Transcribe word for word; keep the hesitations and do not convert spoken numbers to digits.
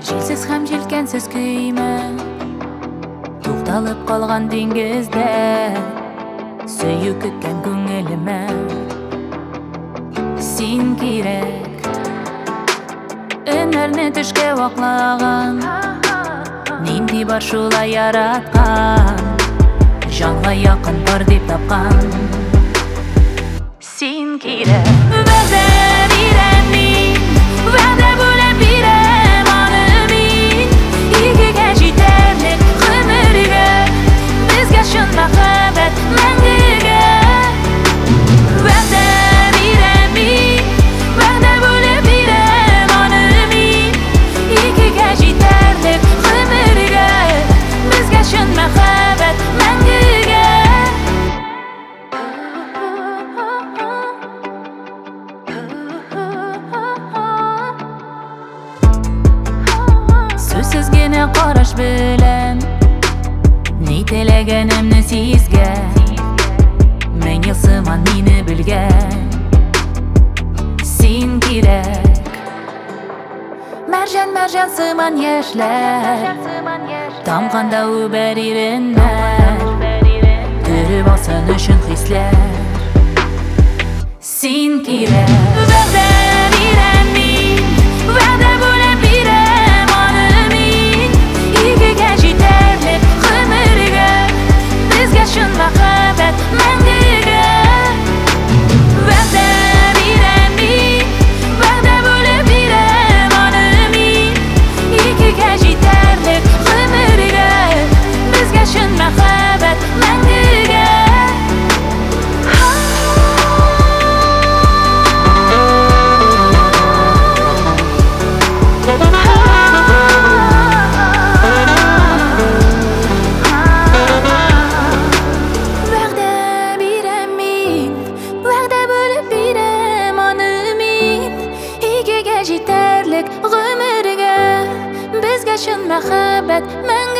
Желсіз һәм желкенсіз күйме, тоқталып қалған деңгізде, сөйі күткен көңіліме сен керек. Өнеріне түшке вақлаған, нендей бар шулай яратқан, жанға яқын бар деп тапқан сен керек. Вәде берем мен, вәде бөліп берем аны мен, игіге жетерлік ғұмырға, бізге шын махаббат мәңгіге. Вәде берем мен, вәде бөліп берем аны мен, игіге жетерлік ғұмырға, бізге шын махаббат мәңгіге. Сөзсіз генә қараш білем, не теләгенімні сезген, мен елсыман мені білген сен керек. Мәржан мәржан сыман яшьләр, тамғанда үбәр иреннәр, түріп алсын үшін хисләр сен керек. Вәде берем мен, вәде бөліп берем аны мен, игіге жетерлік ғұмырға, бізге шын махаббат мәңгіге. Вәде берем мен, вәде бөліп берем аны мен, игіге жетерлік ғұмырға, бізге шын махаббат мәңгіге. Жетерлік ғұмырға, бізге шын махаббат мәңгіге.